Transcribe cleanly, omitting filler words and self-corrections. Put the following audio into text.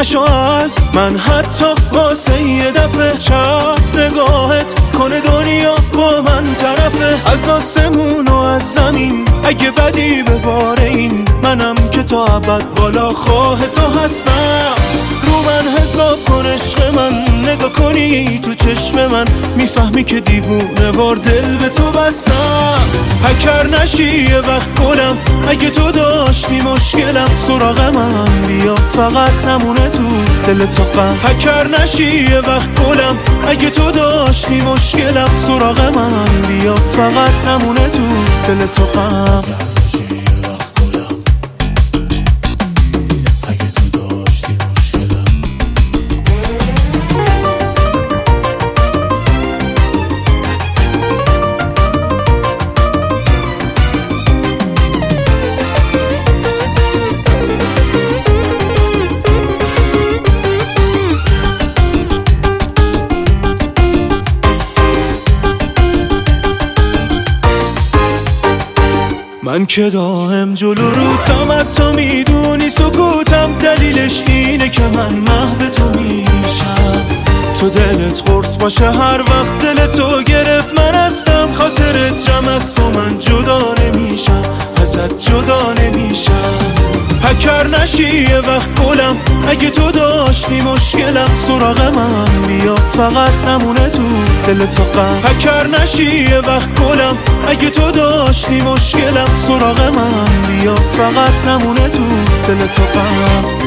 نشو از من حتی واسه یه دفعه. چپ نگاهت کنه دنیا با من طرفه، از آسمون و از زمین اگه بدی به بار این، منم که تا ابد بالا خواه تو هستم. رو من حساب کن عشق من، نگاه کنی تو چشم من میفهمی که دیوونه وار دل به تو بستم. هکر نشی یه وقت گلم، اگه تو داشتی مشکلم سراغ من بیا، فقط نمونه تو دل تو غم. هکر نشی یه وقت گلم، اگه تو داشتی مشکلم سراغ من بیا، فقط نمونه تو دل تو غم. من که دائم جلو روتم، تو میدونی سکوتم دلیلش اینه که من محو تو میشم. تو دلت قرص باشه هر وقت دل تو گرفت، من هستم خاطرت جمع از تو، من جدا نمیشم ازت جدا نمیشم. هکر نشی یه وقت گلم، اگه تو داشتی مشکلم سراغ من بیا، فقط نمونه تو دل تو غم. هکر نشی یه وقت گلم، اگه تو داشتی مشکلم سراغ من بیا، فقط نمونه تو دل تو غم.